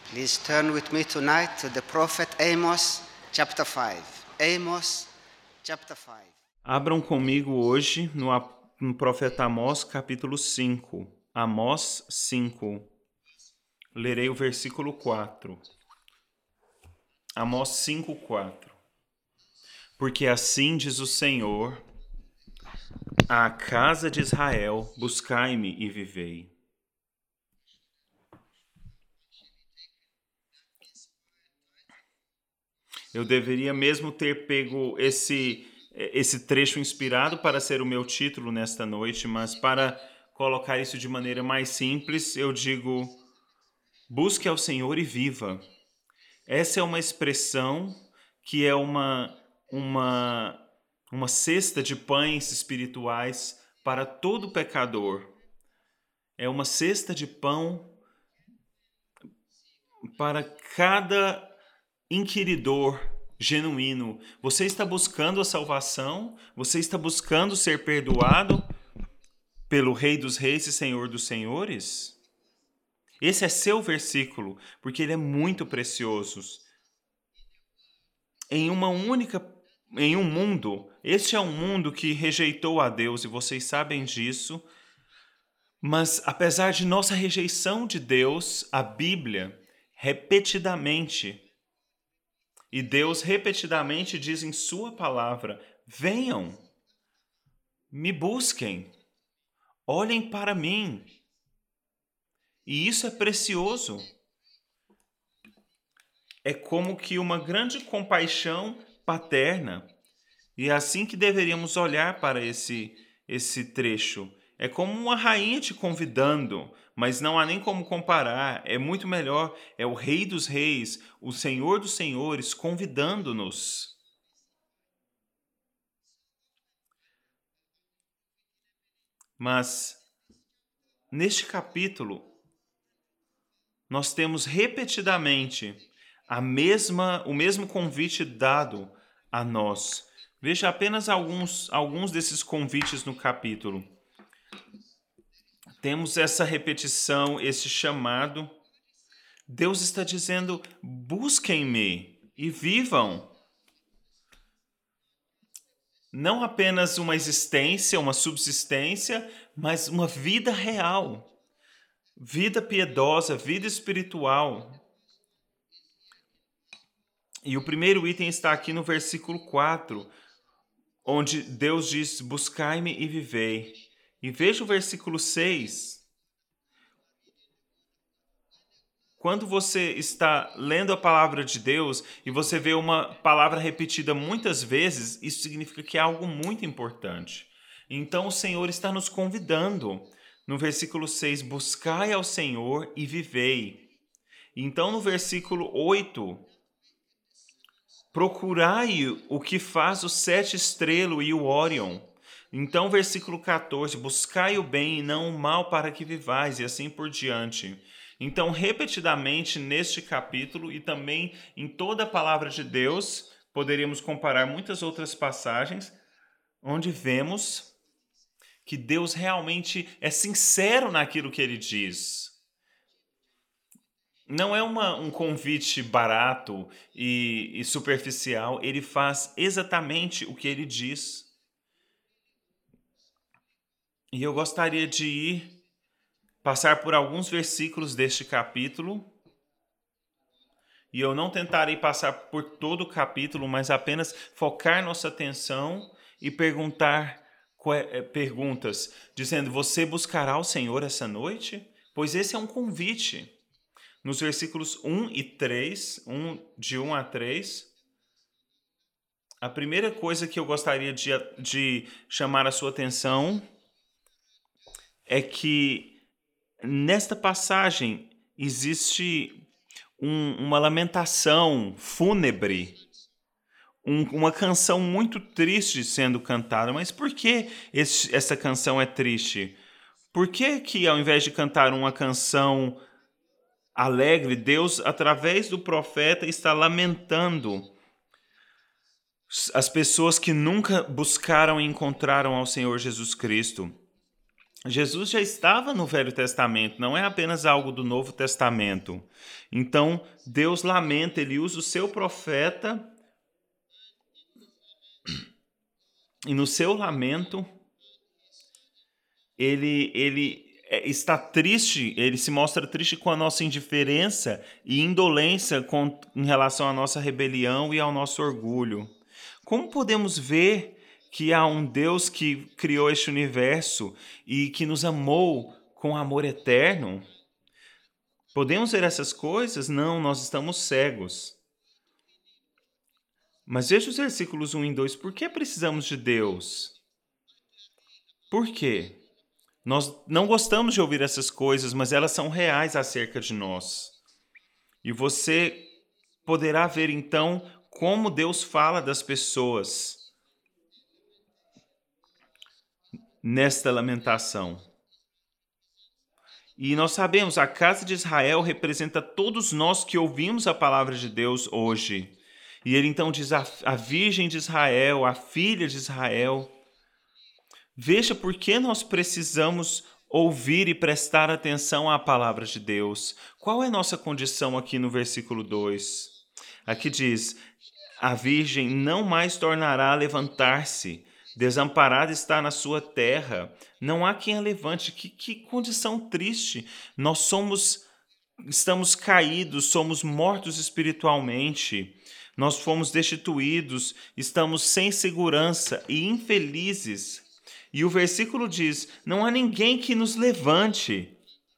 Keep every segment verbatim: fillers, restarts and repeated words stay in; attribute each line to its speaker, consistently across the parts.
Speaker 1: Please turn with me tonight to the prophet Amos, chapter five. Amos, chapter five.
Speaker 2: Abram comigo hoje no, no profeta Amós, capítulo cinco. Amós cinco. Lerei o versículo quatro. Amós cinco, quatro. Porque assim diz o Senhor, à casa de Israel, buscai-me e vivei. Eu deveria mesmo ter pego esse, esse trecho inspirado para ser o meu título nesta noite, mas para colocar isso de maneira mais simples, eu digo: busque ao Senhor e viva. Essa é uma expressão que é uma, uma, uma cesta de pães espirituais para todo pecador. É uma cesta de pão para cada inquiridor genuíno. Você está buscando a salvação? Você está buscando ser perdoado pelo Rei dos Reis e Senhor dos Senhores? Esse é seu versículo, porque ele é muito precioso. Em uma única, em um mundo, este é um mundo que rejeitou a Deus, e vocês sabem disso, mas apesar de nossa rejeição de Deus, a Bíblia, repetidamente, e Deus repetidamente diz em sua palavra: venham, me busquem, olhem para mim. E isso é precioso. É como que uma grande compaixão paterna. E é assim que deveríamos olhar para esse, esse trecho. É como uma rainha te convidando, mas não há nem como comparar. É muito melhor. É o Rei dos Reis, o Senhor dos Senhores convidando-nos. Mas, neste capítulo, nós temos repetidamente a mesma, o mesmo convite dado a nós. Veja apenas alguns, alguns desses convites no capítulo. Temos essa repetição, esse chamado. Deus está dizendo: busquem-me e vivam. Não apenas uma existência, uma subsistência, mas uma vida real. Vida piedosa, vida espiritual. E o primeiro item está aqui no versículo quatro, onde Deus diz: buscai-me e vivei. E veja o versículo seis. Quando você está lendo a palavra de Deus e você vê uma palavra repetida muitas vezes, isso significa que é algo muito importante. Então o Senhor está nos convidando. No versículo seis, buscai ao Senhor e vivei. Então no versículo oito, procurai o que faz o sete estrelo e o Órion. Então, versículo quatorze, buscai o bem e não o mal para que vivais, e assim por diante. Então, repetidamente neste capítulo e também em toda a palavra de Deus, poderíamos comparar muitas outras passagens, onde vemos que Deus realmente é sincero naquilo que ele diz. Não é uma, um convite barato e, e superficial, ele faz exatamente o que ele diz. E eu gostaria de ir, passar por alguns versículos deste capítulo, e eu não tentarei passar por todo o capítulo, mas apenas focar nossa atenção e perguntar perguntas, dizendo: você buscará o Senhor essa noite? Pois esse é um convite. Nos versículos um e três, um, de um a três, a primeira coisa que eu gostaria de, de chamar a sua atenção é que nesta passagem existe um, uma lamentação fúnebre, um, uma canção muito triste sendo cantada. Mas por que esse, essa canção é triste? Por que que ao invés de cantar uma canção alegre, Deus, através do profeta, está lamentando as pessoas que nunca buscaram e encontraram ao Senhor Jesus Cristo? Jesus já estava no Velho Testamento, não é apenas algo do Novo Testamento. Então, Deus lamenta, ele usa o seu profeta e no seu lamento, ele, ele está triste, ele se mostra triste com a nossa indiferença e indolência com, em relação à nossa rebelião e ao nosso orgulho. Como podemos ver que há um Deus que criou este universo e que nos amou com amor eterno? Podemos ver essas coisas? Não, nós estamos cegos. Mas veja os versículos um e dois. Por que precisamos de Deus? Por quê? Nós não gostamos de ouvir essas coisas, mas elas são reais acerca de nós. E você poderá ver então como Deus fala das pessoas nesta lamentação. E nós sabemos, a casa de Israel representa todos nós que ouvimos a palavra de Deus hoje. E ele então diz a, a virgem de Israel, a filha de Israel. Veja por que nós precisamos ouvir e prestar atenção à palavra de Deus. Qual é nossa condição aqui no versículo dois? Aqui diz, a virgem não mais tornará a levantar-se, desamparada está na sua terra, não há quem a levante. Que, que condição triste! Nós somos, estamos caídos, somos mortos espiritualmente, nós fomos destituídos, estamos sem segurança e infelizes. E o versículo diz, não há ninguém que nos levante.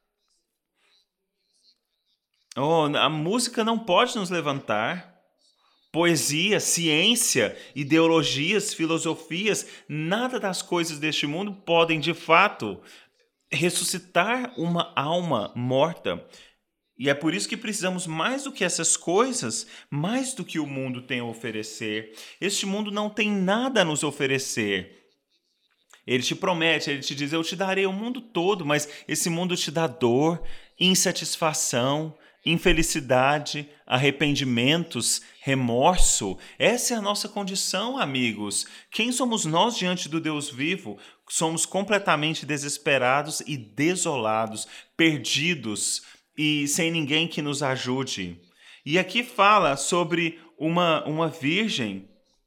Speaker 2: Oh, a música não pode nos levantar. Poesia, ciência, ideologias, filosofias, nada das coisas deste mundo podem, de fato, ressuscitar uma alma morta. E é por isso que precisamos mais do que essas coisas, mais do que o mundo tem a oferecer. Este mundo não tem nada a nos oferecer. Ele te promete, ele te diz, eu te darei o mundo todo, mas esse mundo te dá dor, insatisfação, infelicidade, arrependimentos, remorso. Essa é a nossa condição, amigos. Quem somos nós diante do Deus vivo? Somos completamente desesperados e desolados, perdidos e sem ninguém que nos ajude. E aqui fala sobre uma, uma virgem.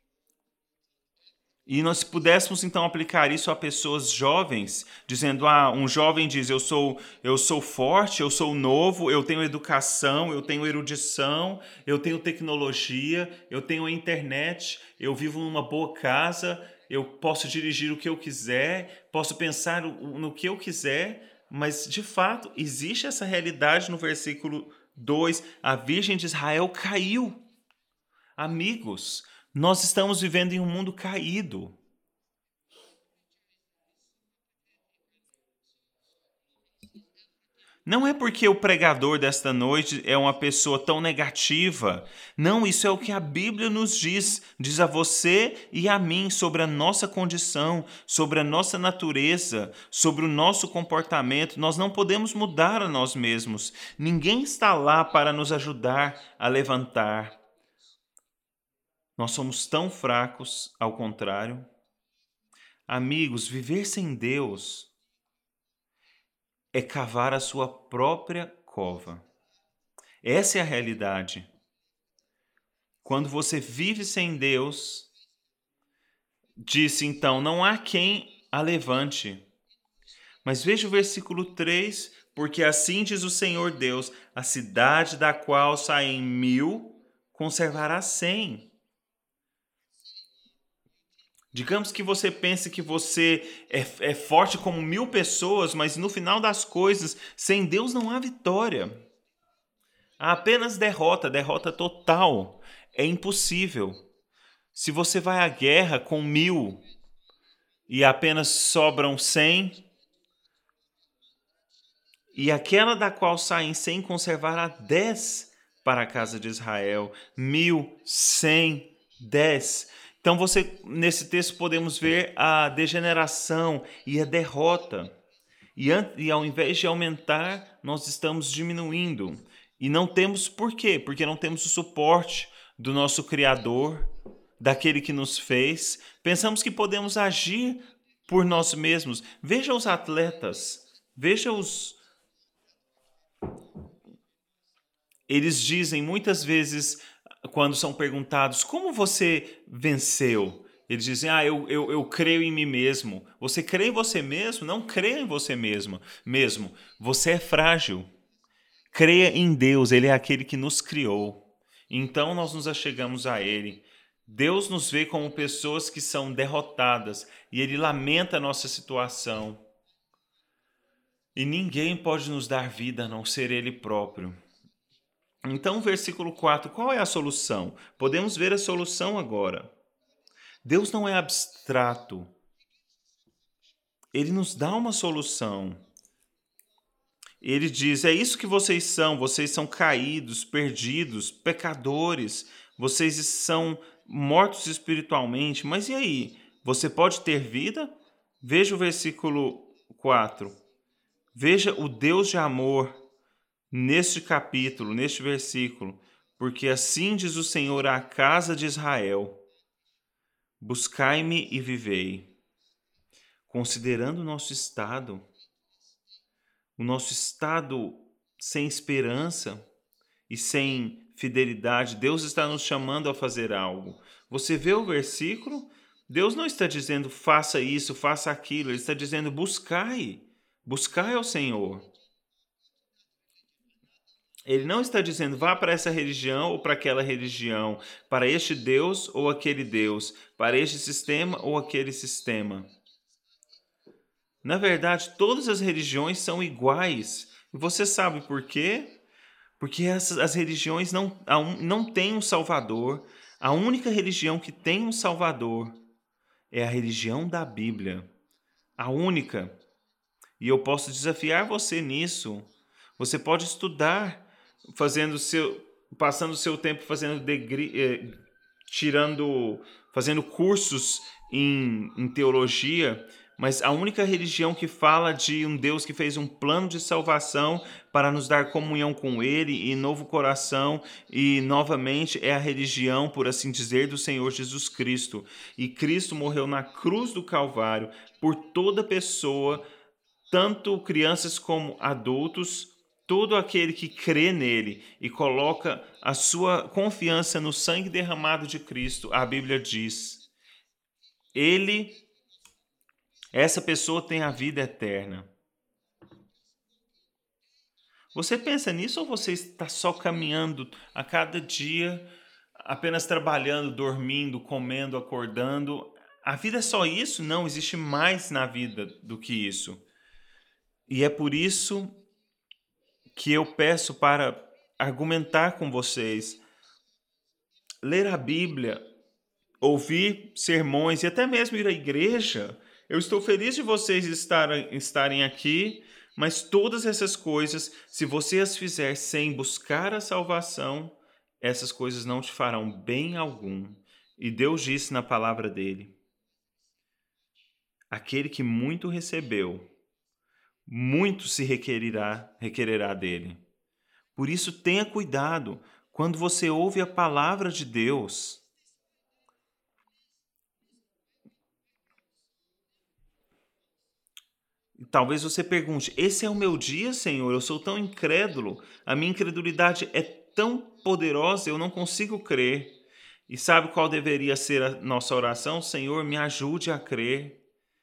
Speaker 2: E nós pudéssemos então aplicar isso a pessoas jovens, dizendo, ah, um jovem diz, eu sou, eu sou forte, eu sou novo, eu tenho educação, eu tenho erudição, eu tenho tecnologia, eu tenho internet, eu vivo numa boa casa, eu posso dirigir o que eu quiser, posso pensar no, no que eu quiser, mas de fato existe essa realidade no versículo dois, a Virgem de Israel caiu. Amigos, nós estamos vivendo em um mundo caído. Não é porque o pregador desta noite é uma pessoa tão negativa. Não, isso é o que a Bíblia nos diz. Diz a você e a mim sobre a nossa condição, sobre a nossa natureza, sobre o nosso comportamento. Nós não podemos mudar a nós mesmos. Ninguém está lá para nos ajudar a levantar. Nós somos tão fracos, ao contrário. Amigos, viver sem Deus é cavar a sua própria cova. Essa é a realidade. Quando você vive sem Deus, disse então, não há quem a levante. Mas veja o versículo três, porque assim diz o Senhor Deus, a cidade da qual saem mil, conservará cem. Digamos que você pense que você é, é forte como mil pessoas, mas no final das coisas, sem Deus não há vitória. Há apenas derrota, derrota total. É impossível. Se você vai à guerra com mil e apenas sobram cem, e aquela da qual saem cem conservará dez para a casa de Israel. Mil, cem, dez. Então, você, nesse texto podemos ver a degeneração e a derrota. E, e ao invés de aumentar, nós estamos diminuindo. E não temos por quê? Porque não temos o suporte do nosso Criador, daquele que nos fez. Pensamos que podemos agir por nós mesmos. Veja os atletas, veja os... Eles dizem muitas vezes, quando são perguntados, como você venceu? Eles dizem, ah, eu, eu, eu creio em mim mesmo. Você crê em você mesmo? Não creia em você mesmo. mesmo. Você é frágil. Creia em Deus, Ele é aquele que nos criou. Então nós nos achegamos a Ele. Deus nos vê como pessoas que são derrotadas e Ele lamenta a nossa situação. E ninguém pode nos dar vida a não ser Ele próprio. Então, versículo quatro, qual é a solução? Podemos ver a solução agora. Deus não é abstrato. Ele nos dá uma solução. Ele diz, é isso que vocês são, vocês são caídos, perdidos, pecadores, vocês são mortos espiritualmente, mas e aí? Você pode ter vida? Veja o versículo quatro. Veja o Deus de amor neste capítulo, neste versículo, porque assim diz o Senhor à casa de Israel, buscai-me e vivei. Considerando o nosso estado, o nosso estado sem esperança e sem fidelidade, Deus está nos chamando a fazer algo. Você vê o versículo? Deus não está dizendo faça isso, faça aquilo, Ele está dizendo buscai, buscai ao Senhor. Ele não está dizendo vá para essa religião ou para aquela religião, para este Deus ou aquele Deus, para este sistema ou aquele sistema. Na verdade, todas as religiões são iguais. E você sabe por quê? Porque essas, as religiões não, não têm um Salvador. A única religião que tem um Salvador é a religião da Bíblia. A única. E eu posso desafiar você nisso. Você pode estudar, fazendo seu, passando o seu tempo fazendo degree, eh, tirando, fazendo cursos em, em teologia. Mas a única religião que fala de um Deus que fez um plano de salvação para nos dar comunhão com Ele e novo coração e novamente é a religião, por assim dizer, do Senhor Jesus Cristo. E Cristo morreu na cruz do Calvário por toda pessoa, tanto crianças como adultos, todo aquele que crê nele e coloca a sua confiança no sangue derramado de Cristo, a Bíblia diz, ele... essa pessoa tem a vida eterna. Você pensa nisso ou você está só caminhando a cada dia, apenas trabalhando, dormindo, comendo, acordando? A vida é só isso? Não, existe mais na vida do que isso. E é por isso que eu peço para argumentar com vocês, ler a Bíblia, ouvir sermões e até mesmo ir à igreja. Eu estou feliz de vocês estarem, estarem aqui, mas todas essas coisas, se você as fizer sem buscar a salvação, essas coisas não te farão bem algum. E Deus disse na palavra dele, aquele que muito recebeu, muito se requerirá, requererá dele. Por isso tenha cuidado quando você ouve a palavra de Deus. Talvez você pergunte, esse é o meu dia, Senhor? Eu sou tão incrédulo, a minha incredulidade é tão poderosa, eu não consigo crer. E sabe qual deveria ser a nossa oração? Senhor, me ajude a crer.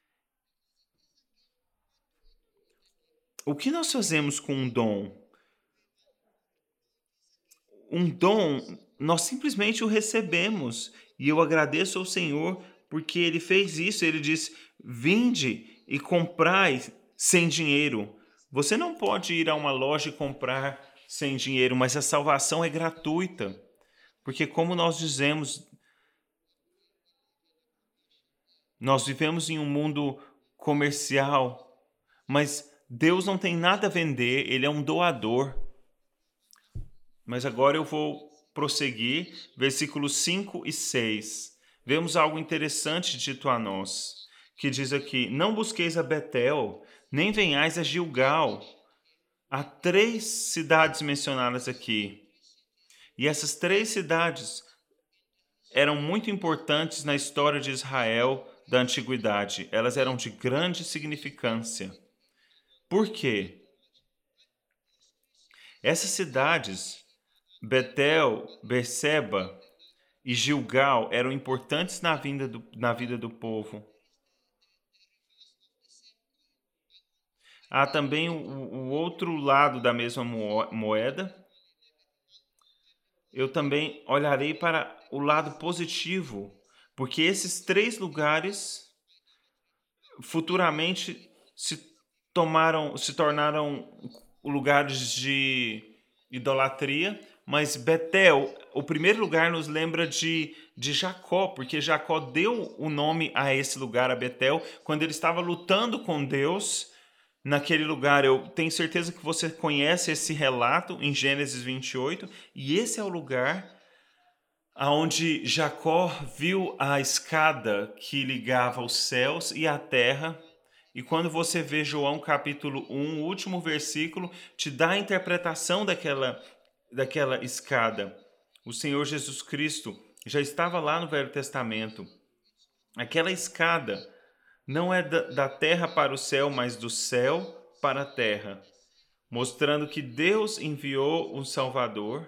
Speaker 2: O que nós fazemos com um dom? Um dom, nós simplesmente o recebemos. E eu agradeço ao Senhor porque Ele fez isso. Ele diz, vinde e comprai sem dinheiro. Você não pode ir a uma loja e comprar sem dinheiro, mas a salvação é gratuita. Porque como nós dizemos, nós vivemos em um mundo comercial, mas Deus não tem nada a vender, Ele é um doador. Mas agora eu vou prosseguir, versículos cinco e seis. Vemos algo interessante dito a nós, que diz aqui, não busqueis a Betel, nem venhais a Gilgal. Há três cidades mencionadas aqui. E essas três cidades eram muito importantes na história de Israel, da antiguidade. Elas eram de grande significância. Por quê? Essas cidades, Betel, Berseba e Gilgal, eram importantes na vida do, na vida do povo. Há também o, o outro lado da mesma moeda. Eu também olharei para o lado positivo, porque esses três lugares futuramente se tomaram, se tornaram lugares de idolatria, mas Betel, o primeiro lugar, nos lembra de, de Jacó, porque Jacó deu o nome a esse lugar, a Betel, quando ele estava lutando com Deus naquele lugar. Eu tenho certeza que você conhece esse relato em Gênesis vinte e oito, e esse é o lugar onde Jacó viu a escada que ligava os céus e a terra. E quando você vê João capítulo um, o último versículo, te dá a interpretação daquela, daquela escada. O Senhor Jesus Cristo já estava lá no Velho Testamento. Aquela escada não é da, da terra para o céu, mas do céu para a terra, mostrando que Deus enviou um Salvador.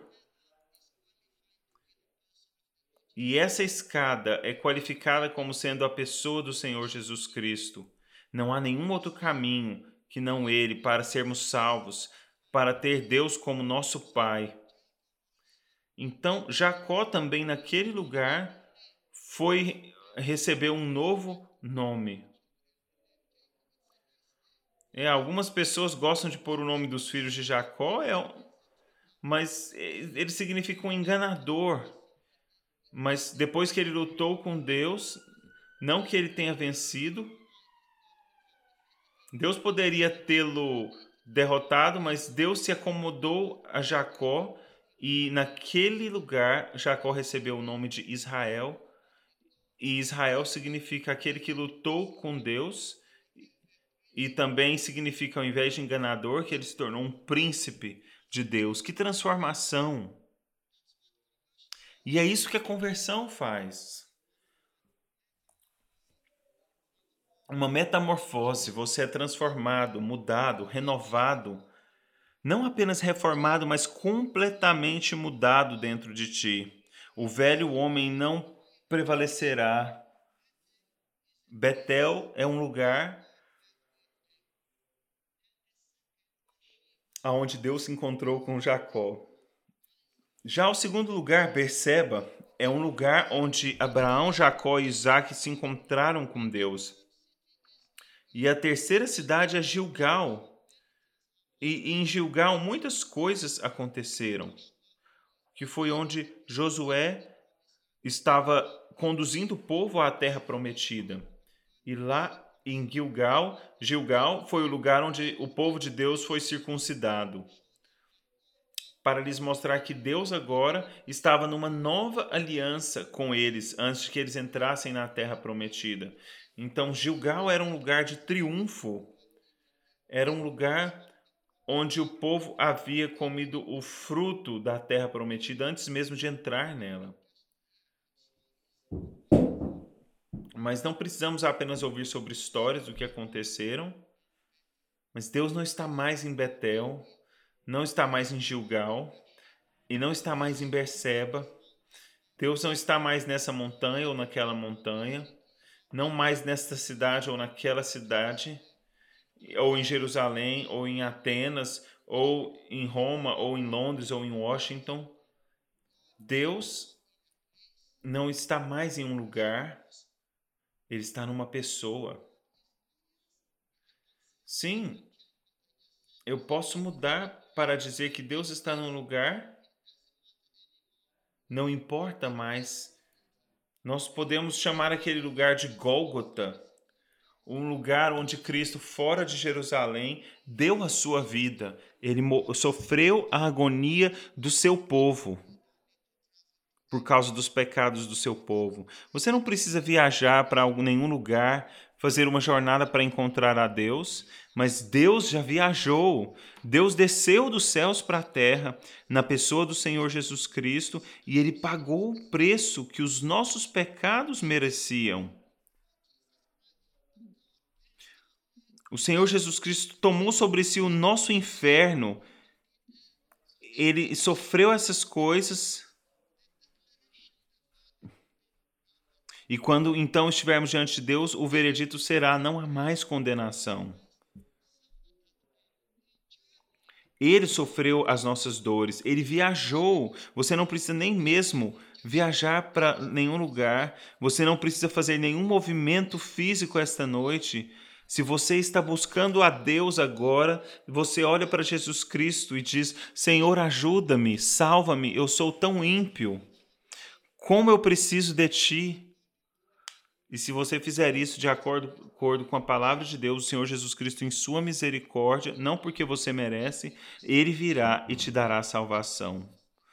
Speaker 2: E essa escada é qualificada como sendo a pessoa do Senhor Jesus Cristo. Não há nenhum outro caminho que não ele para sermos salvos, para ter Deus como nosso Pai. Então, Jacó também naquele lugar foi receber um novo nome. É, algumas pessoas gostam de pôr o nome dos filhos de Jacó, é, mas ele significa um enganador. Mas depois que ele lutou com Deus, não que ele tenha vencido, Deus poderia tê-lo derrotado, mas Deus se acomodou a Jacó, e naquele lugar Jacó recebeu o nome de Israel. E Israel significa aquele que lutou com Deus, e também significa, ao invés de enganador, que ele se tornou um príncipe de Deus. Que transformação! E é isso que a conversão faz. Uma metamorfose, você é transformado, mudado, renovado. Não apenas reformado, mas completamente mudado dentro de ti. O velho homem não prevalecerá. Betel é um lugar onde Deus se encontrou com Jacó. Já o segundo lugar, Berseba, é um lugar onde Abraão, Jacó e Isaac se encontraram com Deus. E a terceira cidade é Gilgal. E em Gilgal muitas coisas aconteceram, que foi onde Josué estava conduzindo o povo à terra prometida. E lá em Gilgal, Gilgal foi o lugar onde o povo de Deus foi circuncidado, para lhes mostrar que Deus agora estava numa nova aliança com eles, antes de que eles entrassem na terra prometida. Então Gilgal era um lugar de triunfo, era um lugar onde o povo havia comido o fruto da terra prometida antes mesmo de entrar nela. Mas não precisamos apenas ouvir sobre histórias do que aconteceram, mas Deus não está mais em Betel, não está mais em Gilgal e não está mais em Berseba. Deus não está mais nessa montanha ou naquela montanha, não mais nesta cidade ou naquela cidade, ou em Jerusalém, ou em Atenas, ou em Roma, ou em Londres, ou em Washington. Deus não está mais em um lugar, ele está numa pessoa. Sim, eu posso mudar para dizer que Deus está num lugar, não importa mais. Nós podemos chamar aquele lugar de Gólgota, um lugar onde Cristo, fora de Jerusalém, deu a sua vida. Ele sofreu a agonia do seu povo, por causa dos pecados do seu povo. Você não precisa viajar para nenhum lugar, fazer uma jornada para encontrar a Deus, mas Deus já viajou. Deus desceu dos céus para a terra, na pessoa do Senhor Jesus Cristo, e Ele pagou o preço que os nossos pecados mereciam. O Senhor Jesus Cristo tomou sobre si o nosso inferno. Ele sofreu essas coisas. E quando então estivermos diante de Deus, o veredito será: não há mais condenação. Ele sofreu as nossas dores, ele viajou. Você não precisa nem mesmo viajar para nenhum lugar, você não precisa fazer nenhum movimento físico esta noite. Se você está buscando a Deus agora, você olha para Jesus Cristo e diz: Senhor, ajuda-me, salva-me, eu sou tão ímpio. Como eu preciso de Ti. E se você fizer isso de acordo, acordo com a palavra de Deus, o Senhor Jesus Cristo, em sua misericórdia, não porque você merece, Ele virá e te dará salvação.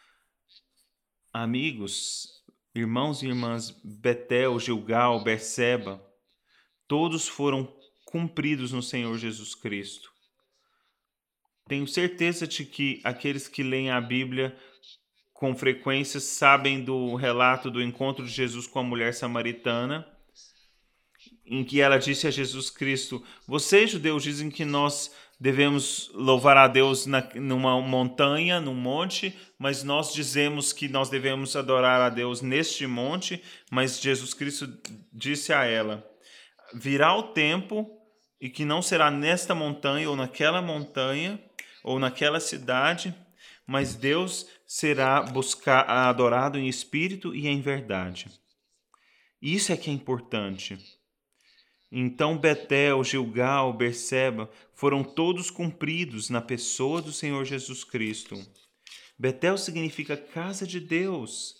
Speaker 2: Amigos, irmãos e irmãs, Betel, Gilgal, Berseba, todos foram cumpridos no Senhor Jesus Cristo. Tenho certeza de que aqueles que leem a Bíblia com frequência sabem do relato do encontro de Jesus com a mulher samaritana, em que ela disse a Jesus Cristo: vocês, judeus, dizem que nós devemos louvar a Deus na, numa montanha, num monte, mas nós dizemos que nós devemos adorar a Deus neste monte. Mas Jesus Cristo disse a ela: virá o tempo e que não será nesta montanha ou naquela montanha ou naquela cidade, mas Deus será buscar, adorado em espírito e em verdade. Isso é que é importante. Então Betel, Gilgal, Berseba foram todos cumpridos na pessoa do Senhor Jesus Cristo. Betel significa casa de Deus.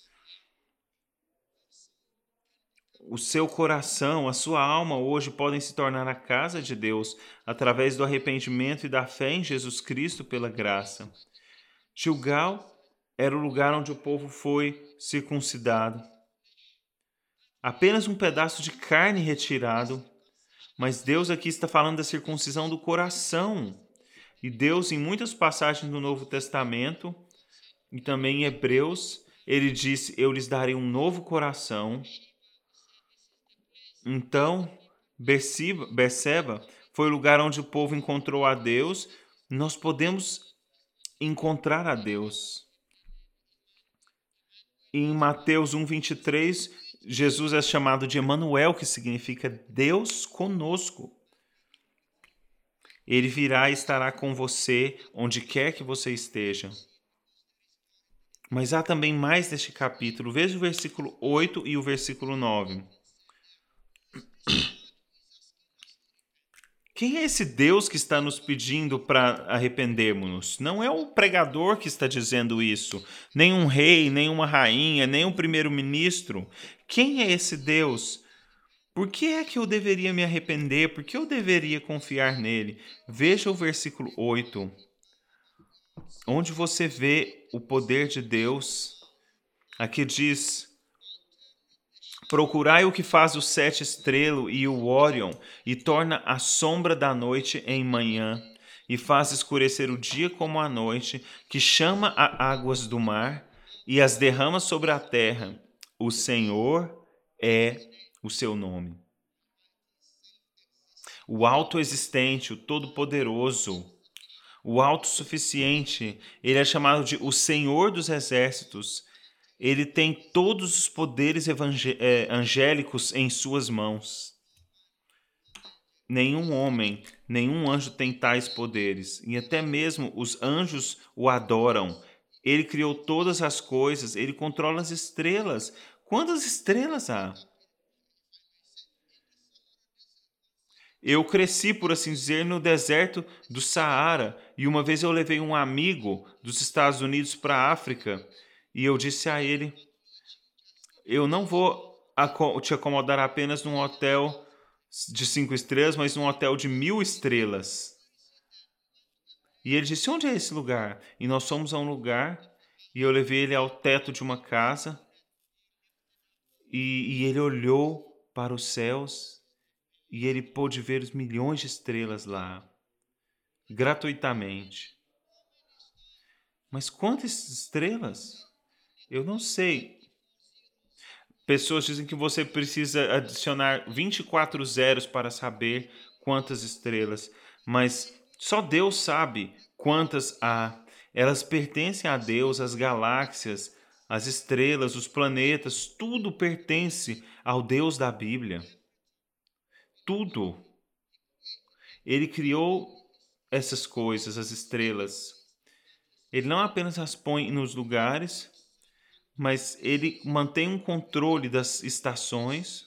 Speaker 2: O seu coração, a sua alma hoje podem se tornar a casa de Deus através do arrependimento e da fé em Jesus Cristo pela graça. Gilgal era o lugar onde o povo foi circuncidado. Apenas um pedaço de carne retirado. Mas Deus aqui está falando da circuncisão do coração. E Deus, em muitas passagens do Novo Testamento, e também em Hebreus, ele disse: eu lhes darei um novo coração. Então, Berseba foi o lugar onde o povo encontrou a Deus. Nós podemos encontrar a Deus. Em Mateus um, vinte e três, Jesus é chamado de Emanuel, que significa Deus conosco. Ele virá e estará com você onde quer que você esteja. Mas há também mais neste capítulo. Veja o versículo oito e o versículo nove. Quem é esse Deus que está nos pedindo para arrependermos-nos? Não é o pregador que está dizendo isso, nem um rei, nem uma rainha, nem um primeiro-ministro. Quem é esse Deus? Por que é que eu deveria me arrepender? Por que eu deveria confiar nele? Veja o versículo oito, onde você vê o poder de Deus. Aqui diz: procurai o que faz o sete estrelo e o Órion, e torna a sombra da noite em manhã, e faz escurecer o dia como a noite, que chama as águas do mar e as derrama sobre a terra. O Senhor é o seu nome. O autoexistente, o todo-poderoso, o autossuficiente, ele é chamado de o Senhor dos exércitos. Ele tem todos os poderes angélicos em suas mãos. Nenhum homem, nenhum anjo tem tais poderes, e até mesmo os anjos o adoram. Ele criou todas as coisas, ele controla as estrelas. Quantas estrelas há? Eu cresci, por assim dizer, no deserto do Saara, e uma vez eu levei um amigo dos Estados Unidos para a África, e eu disse a ele: eu não vou te acomodar apenas num hotel de cinco estrelas, mas num hotel de mil estrelas. E ele disse: onde é esse lugar? E nós fomos a um lugar, e eu levei ele ao teto de uma casa, e, e ele olhou para os céus, e ele pôde ver os milhões de estrelas lá, gratuitamente. Mas quantas estrelas? Eu não sei. Pessoas dizem que você precisa adicionar vinte e quatro zeros para saber quantas estrelas, mas só Deus sabe quantas há. Elas pertencem a Deus, as galáxias, as estrelas, os planetas, tudo pertence ao Deus da Bíblia. Tudo. Ele criou essas coisas, as estrelas. Ele não apenas as põe nos lugares, mas ele mantém um controle das estações.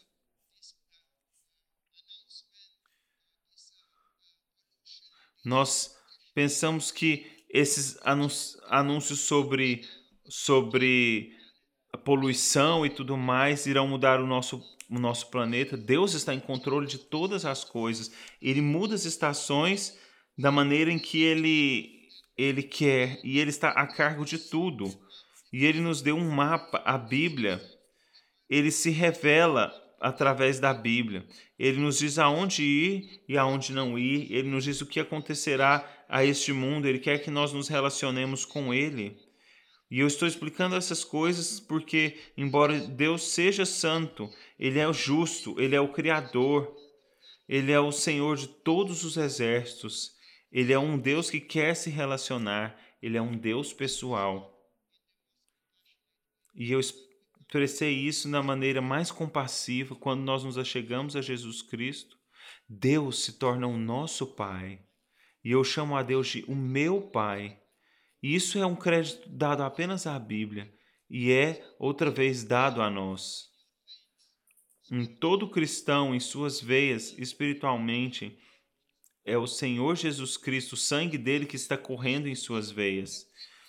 Speaker 2: Nós pensamos que esses anúncios sobre, sobre a poluição e tudo mais irão mudar o nosso, o nosso planeta. Deus está em controle de todas as coisas. Ele muda as estações da maneira em que ele, ele quer, e ele está a cargo de tudo. E ele nos deu um mapa, a Bíblia. Ele se revela através da Bíblia. Ele nos diz aonde ir e aonde não ir. Ele nos diz o que acontecerá a este mundo. Ele quer que nós nos relacionemos com ele. E eu estou explicando essas coisas porque, embora Deus seja santo, ele é o justo, ele é o Criador, ele é o Senhor de todos os exércitos. Ele é um Deus que quer se relacionar. Ele é um Deus pessoal. E eu expressei isso da maneira mais compassiva quando nós nos achegamos a Jesus Cristo. Deus se torna o nosso Pai. E eu chamo a Deus de o meu Pai. E isso é um crédito dado apenas à Bíblia. E é, outra vez, dado a nós. Em todo cristão, em suas veias, espiritualmente, é o Senhor Jesus Cristo, o sangue dele que está correndo em suas veias.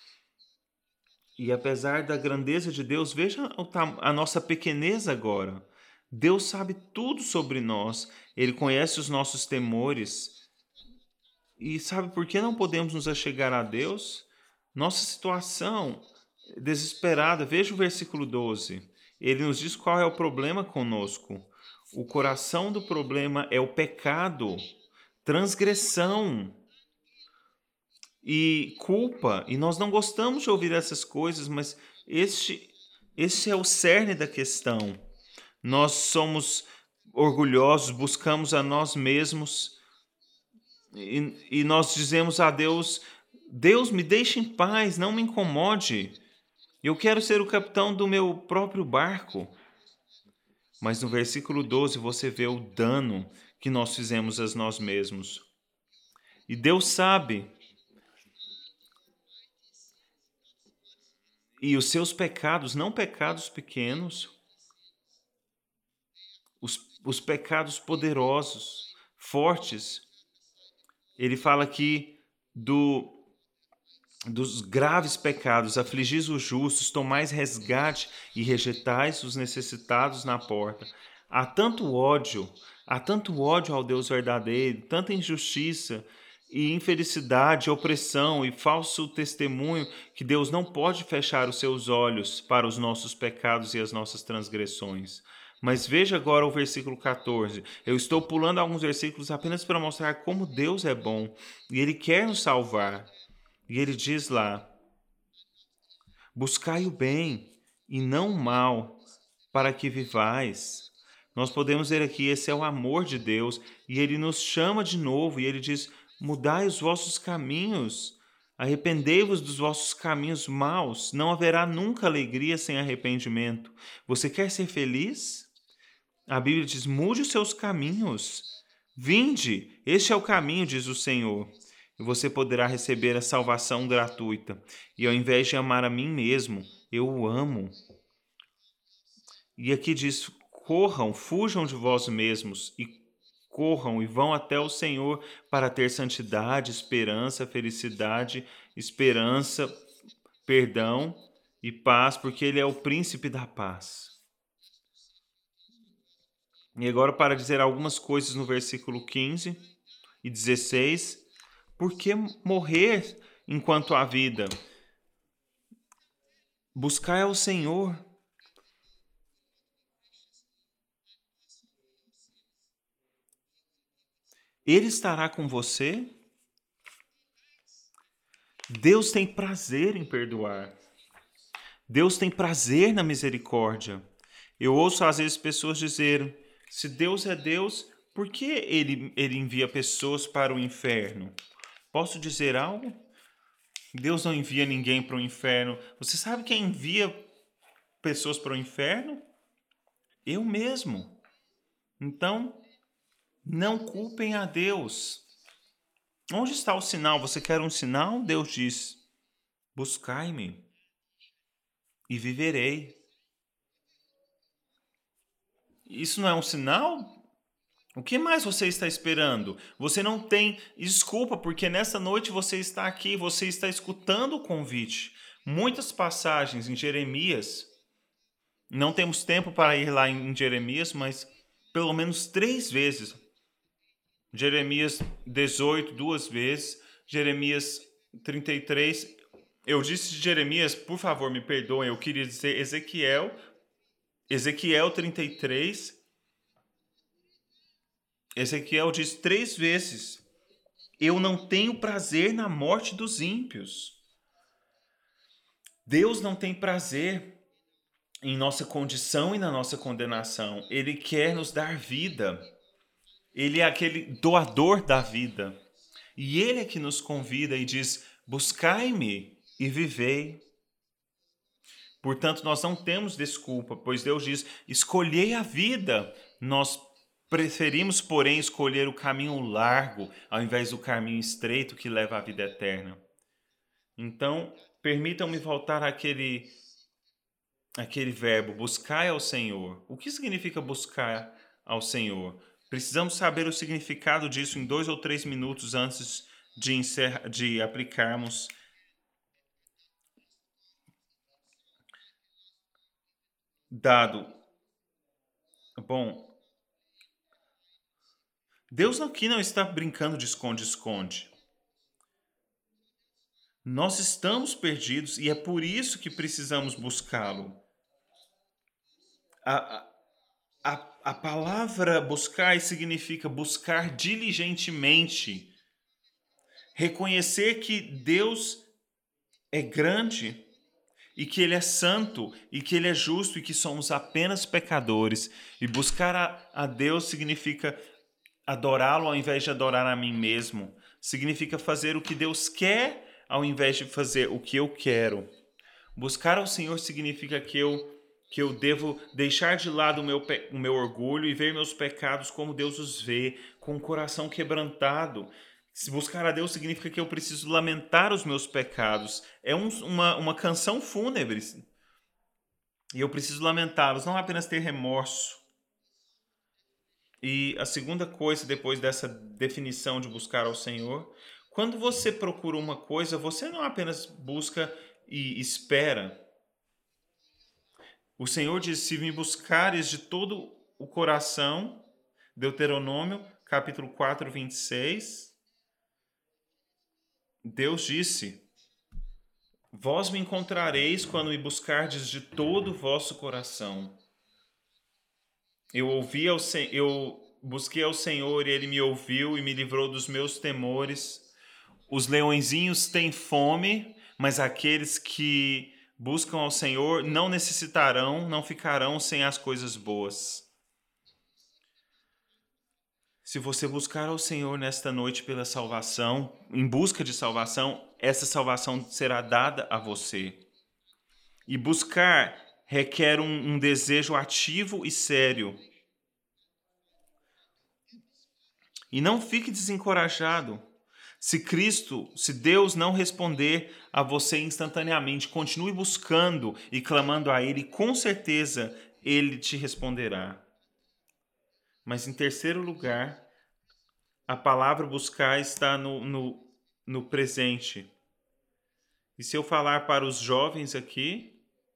Speaker 2: E apesar da grandeza de Deus, veja a nossa pequenez agora. Deus sabe tudo sobre nós. Ele conhece os nossos temores. E sabe por que não podemos nos achegar a Deus? Nossa situação desesperada. Veja o versículo doze. Ele nos diz qual é o problema conosco. O coração do problema é o pecado, transgressão e culpa, e nós não gostamos de ouvir essas coisas, mas este, este é o cerne da questão. Nós somos orgulhosos, buscamos a nós mesmos, e, e nós dizemos a Deus, Deus, me deixe em paz, não me incomode, eu quero ser o capitão do meu próprio barco. Mas no versículo doze você vê o dano que nós fizemos a nós mesmos. E Deus sabe. E os seus pecados, não pecados pequenos, os, os pecados poderosos, fortes. Ele fala aqui do, dos graves pecados. Afligis os justos, tomais resgate e rejeitais os necessitados na porta. Há tanto ódio, há tanto ódio ao Deus verdadeiro, tanta injustiça e infelicidade, opressão e falso testemunho, que Deus não pode fechar os seus olhos para os nossos pecados e as nossas transgressões. Mas veja agora o versículo catorze. Eu estou pulando alguns versículos apenas para mostrar como Deus é bom e Ele quer nos salvar. E Ele diz lá, buscai o bem e não o mal, para que vivais. Nós podemos ver aqui, esse é o amor de Deus, e Ele nos chama de novo, e Ele diz, mudai os vossos caminhos, arrependei-vos dos vossos caminhos maus, não haverá nunca alegria sem arrependimento. Você quer ser feliz? A Bíblia diz, mude os seus caminhos, vinde, este é o caminho, diz o Senhor, e você poderá receber a salvação gratuita. E ao invés de amar a mim mesmo, eu o amo. E aqui diz, corram, fujam de vós mesmos, e corram e vão até o Senhor para ter santidade, esperança, felicidade, esperança, perdão e paz, porque Ele é o príncipe da paz. E agora, para dizer algumas coisas no versículo quinze e dezesseis, por que morrer enquanto há vida? Buscai ao Senhor. Ele estará com você. Deus tem prazer em perdoar. Deus tem prazer na misericórdia. Eu ouço às vezes pessoas dizerem, se Deus é Deus, Por que ele, ele envia pessoas para o inferno? Posso dizer algo? Deus não envia ninguém para o inferno. Você sabe quem envia pessoas para o inferno? Eu mesmo. Então, não culpem a Deus. Onde está o sinal? Você quer um sinal? Deus diz: buscai-me e viverei. Isso não é um sinal? O que mais você está esperando? Você não tem desculpa, porque nessa noite você está aqui, você está escutando o convite. Muitas passagens em Jeremias, não temos tempo para ir lá em Jeremias, mas pelo menos três vezes. Jeremias dezoito, duas vezes. Jeremias trinta e três. Eu disse Jeremias, por favor, me perdoem, eu queria dizer Ezequiel. Ezequiel trinta e três. Ezequiel diz três vezes: eu não tenho prazer na morte dos ímpios. Deus não tem prazer em nossa condição e na nossa condenação. Ele quer nos dar vida. Ele é aquele doador da vida. E Ele é que nos convida e diz: buscai-me e vivei. Portanto, nós não temos desculpa, pois Deus diz: escolhei a vida. Nós preferimos, porém, escolher o caminho largo ao invés do caminho estreito que leva à vida eterna. Então, permitam-me voltar àquele, àquele verbo, buscar ao Senhor. O que significa buscar ao Senhor? Precisamos saber o significado disso em dois ou três minutos antes de, encerrar, de aplicarmos. Dado. Bom, Deus aqui não está brincando de esconde-esconde. Nós estamos perdidos e é por isso que precisamos buscá-lo. A, a, a palavra buscar significa buscar diligentemente. Reconhecer que Deus é grande e que Ele é santo e que Ele é justo e que somos apenas pecadores. E buscar a, a Deus significa adorá-lo ao invés de adorar a mim mesmo. Significa fazer o que Deus quer ao invés de fazer o que eu quero. Buscar ao Senhor significa que eu, que eu devo deixar de lado o meu, o meu orgulho e ver meus pecados como Deus os vê, com o coração quebrantado. Se buscar a Deus significa que eu preciso lamentar os meus pecados. É um, uma, uma canção fúnebre. E eu preciso lamentá-los, não apenas ter remorso. E a segunda coisa, depois dessa definição de buscar ao Senhor, quando você procura uma coisa, você não apenas busca e espera. O Senhor diz: se me buscares de todo o coração, Deuteronômio, capítulo quatro, vinte e seis, Deus disse: vós me encontrareis quando me buscardes de todo o vosso coração. Eu ouvi ao Senhor, eu busquei ao Senhor e Ele me ouviu e me livrou dos meus temores. Os leõezinhos têm fome, mas aqueles que buscam ao Senhor não necessitarão, não ficarão sem as coisas boas. Se você buscar ao Senhor nesta noite pela salvação, em busca de salvação, essa salvação será dada a você. E buscar requer um, um desejo ativo e sério. E não fique desencorajado. Se Cristo, se Deus não responder a você instantaneamente, continue buscando e clamando a Ele, com certeza Ele te responderá. Mas em terceiro lugar, a palavra buscar está no, no, no presente. E se eu falar para os jovens aqui,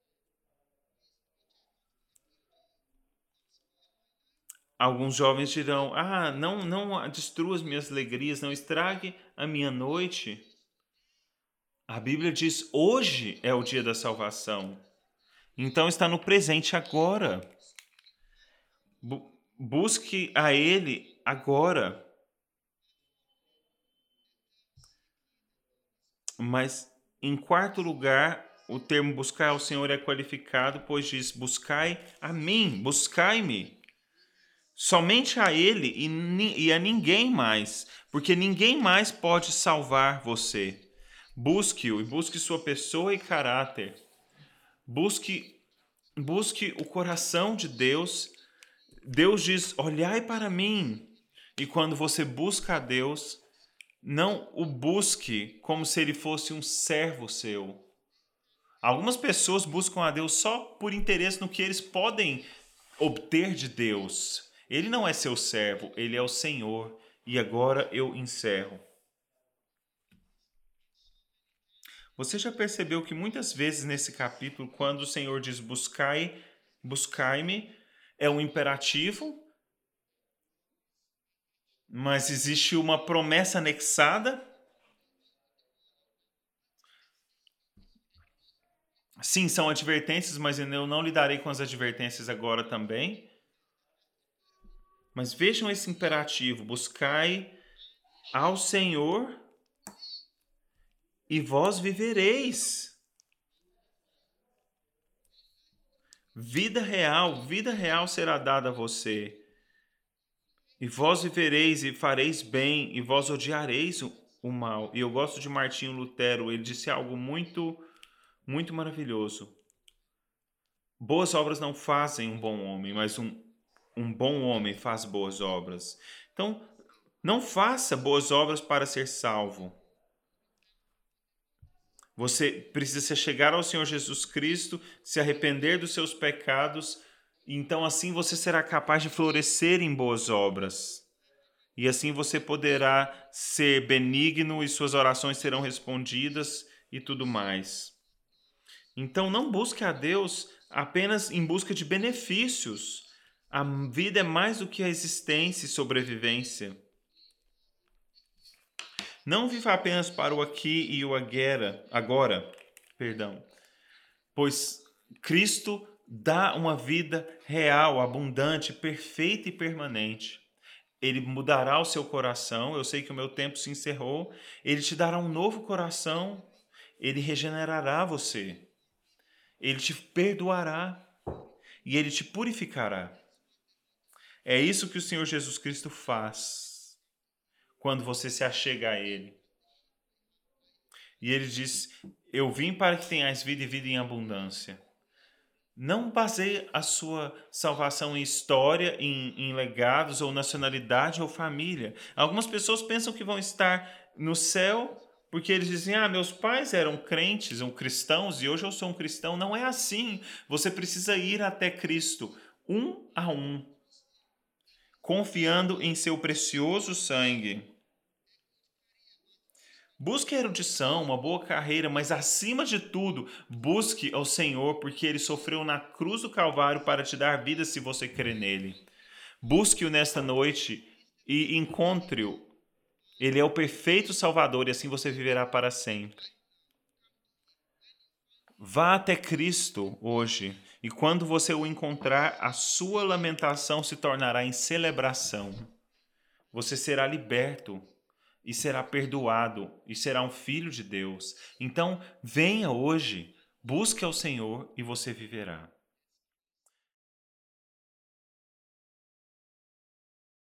Speaker 2: alguns jovens dirão: ah, não, não destrua as minhas alegrias, não estrague a minha noite. A Bíblia diz: hoje é o dia da salvação. Então está no presente agora. Bu- busque a Ele agora. Mas, em quarto lugar, o termo buscar ao Senhor é qualificado, pois diz: buscai a mim, buscai-me. Somente a Ele e, e a ninguém mais, porque ninguém mais pode salvar você. Busque-o e busque sua pessoa e caráter. Busque, busque o coração de Deus. Deus diz, olhai para mim. E quando você busca a Deus, não o busque como se ele fosse um servo seu. Algumas pessoas buscam a Deus só por interesse no que eles podem obter de Deus. Ele não é seu servo, ele é o Senhor. E agora eu encerro. Você já percebeu que muitas vezes nesse capítulo, quando o Senhor diz buscai, buscai-me, é um imperativo, mas existe uma promessa anexada? Sim, são advertências, mas eu não lidarei com as advertências agora também. Mas vejam esse imperativo: buscai ao Senhor e vós vivereis. Vida real, vida real será dada a você. E vós vivereis e fareis bem, e vós odiareis o, o mal. E eu gosto de Martinho Lutero, ele disse algo muito, muito maravilhoso. Boas obras não fazem um bom homem, mas um, um bom homem faz boas obras. Então, não faça boas obras para ser salvo. Você precisa chegar ao Senhor Jesus Cristo, se arrepender dos seus pecados, e então assim você será capaz de florescer em boas obras. E assim você poderá ser benigno e suas orações serão respondidas e tudo mais. Então não busque a Deus apenas em busca de benefícios. A vida é mais do que a existência e sobrevivência. Não viva apenas para o aqui e o agora, agora, perdão, pois Cristo dá uma vida real, abundante, perfeita e permanente. Ele mudará o seu coração. Eu sei que o meu tempo se encerrou. Ele te dará um novo coração. Ele regenerará você. Ele te perdoará e ele te purificará. É isso que o Senhor Jesus Cristo faz quando você se achega a Ele. E Ele diz, eu vim para que tenhais vida e vida em abundância. Não baseie a sua salvação em história, em, em legados, ou nacionalidade, ou família. Algumas pessoas pensam que vão estar no céu porque eles dizem, ah, meus pais eram crentes, ou cristãos, e hoje eu sou um cristão. Não é assim. Você precisa ir até Cristo, um a um, confiando em seu precioso sangue. Busque a erudição, uma boa carreira, mas acima de tudo, busque ao Senhor, porque Ele sofreu na cruz do Calvário para te dar vida se você crê nele. Busque-o nesta noite e encontre-o. Ele é o perfeito Salvador e assim você viverá para sempre. Vá até Cristo hoje e quando você o encontrar, a sua lamentação se tornará em celebração. Você será liberto e será perdoado e será um filho de Deus. Então, venha hoje, busque ao Senhor e você viverá.